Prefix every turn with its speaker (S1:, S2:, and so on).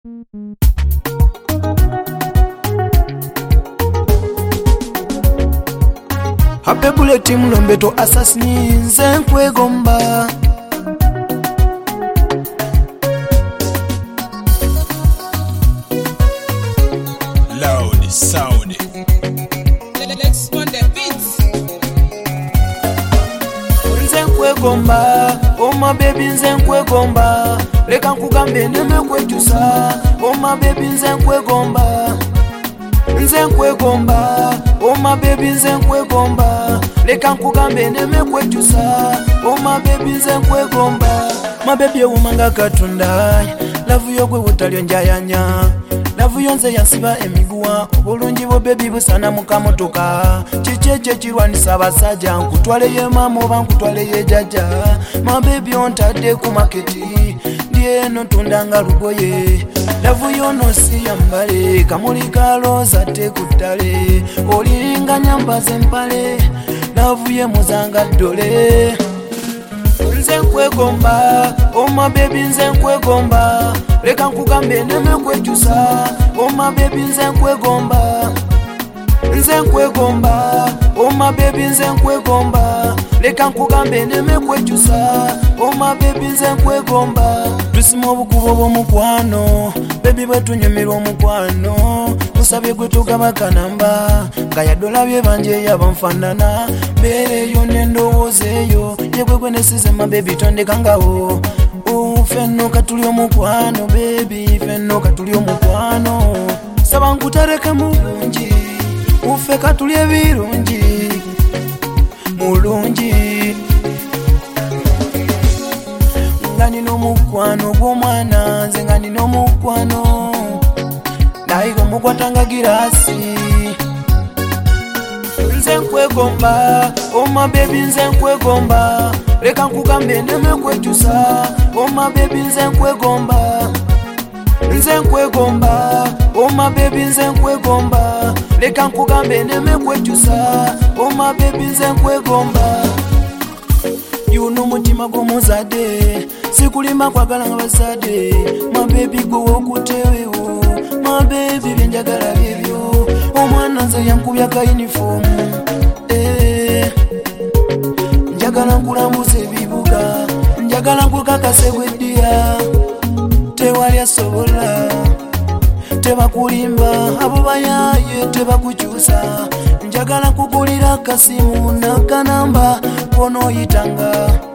S1: Happy bullet team Lombeto assassin Zenkwe Gomba.
S2: Loud sound.
S3: Let's on the beats.
S1: Zenkwe Gomba, oh my baby Zenkwe Gomba. Leka nkugambe nemekwechusa, oh my baby Zenkwe Gomba. Nzenkwe Gomba, oh my baby Nzenkwe Gomba. Leka nkugambe nemekwechusa, oh my baby Nzenkwe Gomba. My baby umanga katunda, love yogwe utalyo njayanya. Love yonze yansiba emiguwa, obulungi bo baby busana mukamotoka. Chicheche chirwanisa basajja, nkutwale ye mama oba nkutwale ye jaja. My baby ontadde ku maketi, ndiye notundanga lugoye. Love yono si yambale, kamuli kaloza te kutale. Olinga nyambaze mpale, love ye muzanga dole. Nzenkwe Gomba, oh my baby Nzenkwe Gomba. Leka nkugambe nemekwechusa, oh my baby Nzenkwe Gomba. Nzenkwe Gomba, oh my baby Nzenkwe Gomba. Leka nkugambe nemekwechusa, oh my baby Nzenkwe Gomba. Tusima obukubo bw'omukwano, baby bwetunyumirwa omukwano. Musabye gwe tugaba kanamba, nga yadolabye banje yabanfanana. Mbeereyo n'endowoozeeyo, yegwe gwe nesize ma baby tondekangawo. Fenno katuli omukwano baby, fenno katuli omukwano. Saba nkutereke mulungi, ufe katuli ebirungi mulungi. Nga nina omukwano gw'omwana, nze nga nina omukwano naye omukwatanga girasi. Nzenkwe Gomba, oh my baby Nzenkwe Gomba. Leka nkugambe nemekwechusa, oh my baby Nzenkwe Gomba. Nzenkwe Gomba, oh my baby Nzenkwe Gomba. Leka nkugambe nemekwechusa, oh my baby Nzenkwe Gomba. Yuno mutima gw'omuzadde, sikulima kwagala nga bazadde. My baby gwe wokutewewo, my baby byenjagala bibyo. Omwana nze yankubya ka uniform, njagala nkulambuza ebibuga, njagala nkukakase bweddiya. Tewali asobola, tebakulimba, abo bayaye tebakukyusa. Njagala nkugulira akasimu n'akanamba konooyitanga.